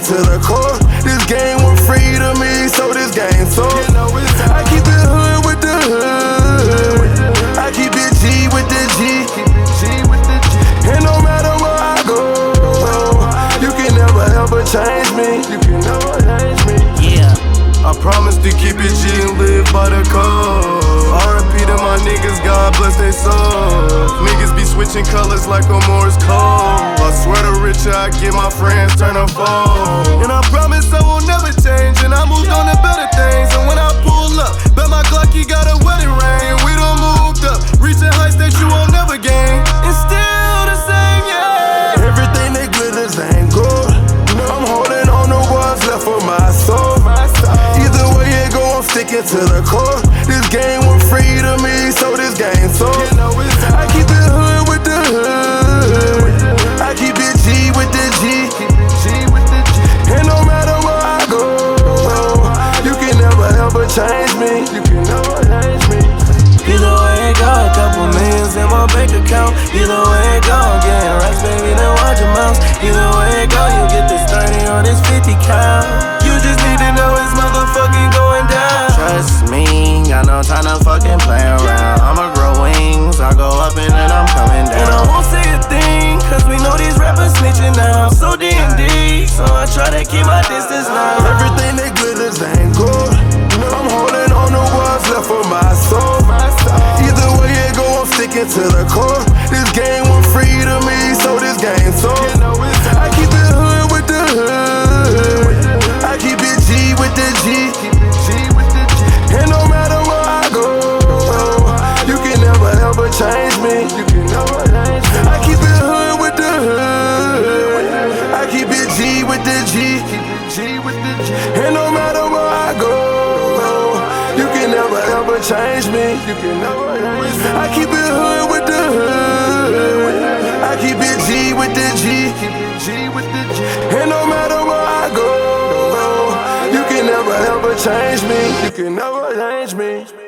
to the core. This game was free to me, so this game so. I keep it hood with the hood. I keep it G with the G. And no matter where I go, you can never ever change me. You can never change me. Yeah. I promise to keep it G and live by the code. R.I.P. to my niggas, God bless they souls. Niggas be switching colors like a Morse code. I swear the richer I get, my friends turn them foes. And I promise I will never change, and I moved on to better things. And when I pull up, bet my Glocky got a wedding ring. We done moved up, reaching heights that you won't never gain. And still the same, yeah. Everything that glitters ain't gold. I'm holding on to what's left for my soul. Either way it go, I'm sticking to the core. This game was free to me, so this game so. I keep it hood with the hood. I keep it G with the G. And no matter where I go, you can never ever change me. You can never change me. Either way it go, a couple millions in my bank account. Either way it go, getting racks, baby, then watch your mouth. Either way it go, you get this 30 or this 50 count. You just need to know it's motherfucking going down. Trust me, got no time to fucking play around. I'ma grow wings, I go up and then I'm coming down. And I won't say a thing, cause we know these rappers snitching now. So D&D, so I try to keep my distance now. Everything that glitters ain't gold. I'm holding on to what's left for my soul. Either way it go, I'm sticking to the core. This game was free to me, so this game so. I keep it hood with the hood. I keep it G with the G. And no matter where I go, you can never ever change me. You can never change me. I keep it hood with the hood. I keep it G with the G. And no matter where I go, you can never ever change me. You can never change me. I keep it hood with the hood. I keep it G with the G. And no matter where I go, you can never ever change me. You can never change me.